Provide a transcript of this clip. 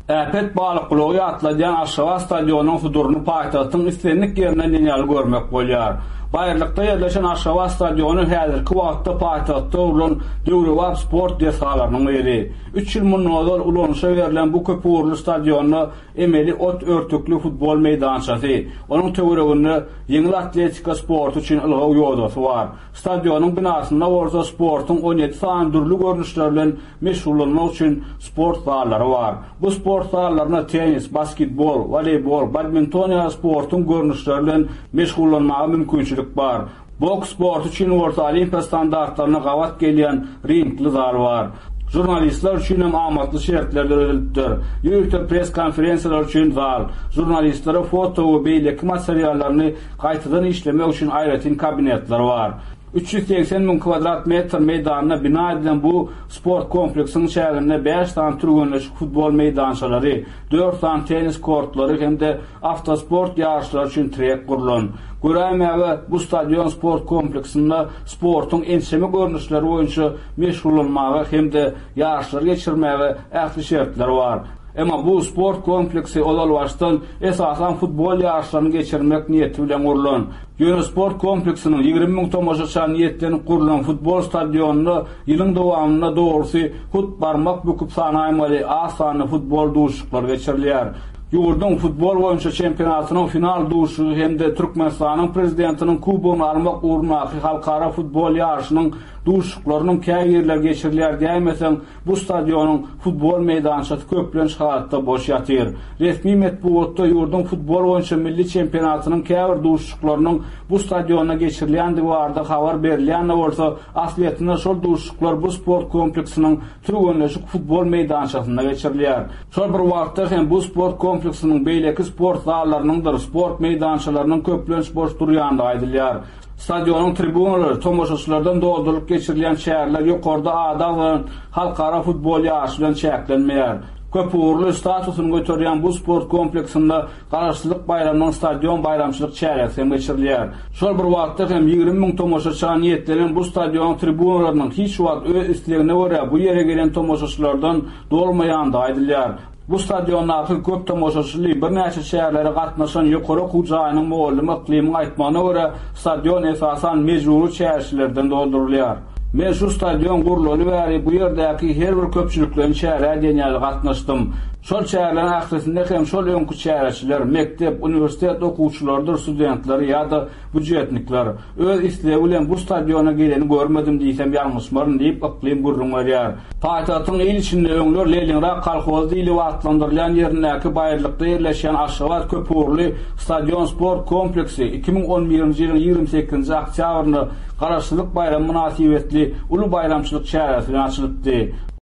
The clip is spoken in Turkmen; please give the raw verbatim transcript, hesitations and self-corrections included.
Äpet balıqlığı atlayan Aşgabat stadionunun hudurunu paytahtın istenlik yerinden dinýäl görmek bolýar. Bayırlıkta yerleşen Aşgabat stadionu häzirki wagtda paytahtda ulan Döwrewap sport desalarynyň biri. üç ýyl mundan ulanşa berilen bu köp uğurlu stadionu emeli ot örtüklü futbol meydançasy. Onun töwereginde ýeňil atletika sportu üçin ılgaw ýodasy bar. Stadionun binasynda orta sportun on ýedi sany dürli görnüşler bilen meşgullanmak üçin sport zallary bar. Bu sport zallaryna tenis, basketbol, voleybol, badminton ýa sportun görnüşleri bilen meşgullanmagy mümkinçilik bar. Boks sportu üçin orta olimpiya standartlaryna gawat gelýän ringli zal bar. Jurnalistler üçin hem amatly şertler berilipdir. Ýürütip press konferensiýalar üçin zal, jurnalistlere foto we beýleki materiallaryny gaýtadan işlemek üçin aýratyn kabinetler bar. üç ýüz seksen min kvadrat metr meydanyna bina edilen bu sport kompleksiniň şäherinde beş tane türgünleşik futbol meydançalary, dört tane tenis kortlary hemde avtosport ýarşlary üçin trek gurulan. Görämäge bu stadion sport kompleksinde sportun ensemi görnüşleri boýunça meşgullanmagy hemde ýarşlar geçirmäge ähli şertler bar. Ama bu sport kompleksi olal baştan esasan futbol ýarşlaryny geçirmek niýeti bilen gurulan. Ýöne sport kompleksiniň ýygrimi miň tomoşaçy niýetlenip gurulan futbol stadionuny ýylyň dowamında dogrusu hut barmak büküp sanaýmaly asany futbol duşuklary geçirilýär. Ýurdun futbol boýunça çempionatynyň final duşu hemde Türkmenistanyň prezidentiniň kubogyny almak uğruna halkara futbol ýarşynyň duşuklarynyň käý ýerler geçirilýär diýmesem, bu stadionun futbol meydançasy köplenç halatda boş ýatyr. Resmi metbuatda ýurdun futbol boýunça milli çempionatynyň käbir duşuklarynyň bu stadiona geçirilýändi barada habar berilýän bolsa, asliyetinde şol duşuklar bu sport kompleksiniň türgünleşik futbol meydançasynda geçirilýär. Şol bir wagtda hem bu sport kompleksiniň beýleki sport zallarynyň sport meydançalarynyň köplenç boş durýandy aýdylýar. Stadionun tribunalary tomoşaçylardan doldurup geçirilýän şäherler ýokarda ada we halkara futbol ýarşy bilen çäklenmeýär. Köp uğurlu statusyny götürýän bu sport kompleksinde garaşsylyk bayramynyň stadion bayramçylyk çärekse geçirilýär. Şol bir wagtda hem ýygrimi miň tomoşaçy niýetlenen bu stadion tribunalarynyň hiç wagt öz islegine görä bu ýere gelen tomoşaçylardan dolmaýandy aýdylýar. Bu stadionlarda köp tomoşaçyly bir näçe şäherlere gatnaşan ýokary hujaýynyň mollum iklimi aýtmagyna görä stadion esasan mejburi şäherçilerden doldurulýar. Men şu stadion gurulaly bäri bu ýerdäki her bir köpçüliklerin şäherä diýenýär gatnaşdym. Şol şäherlerin ahresinde hem şol öňkü şäherçiler, mektep, universitet okuwçylardyr, studentler ýa-da büdjetnikler. Öz islegi bilen bu stadiona geleni görmedim diýsem ýalňyşmaryn diýip aklim gurrunýar. Paýtagtyň il içinde öňler Leningrad kolhozy diýili wagtlandyrylýan ýerindäki baýrlykda ýerleşen Aşgabat köp uğurly stadion sport kompleksi iki miň on birinji ýylyň ýygrimi sekizinji oktýabrynda garaşsylyk bayramy münasibetli uly bayramçylyk şäherçiligine açylypdy.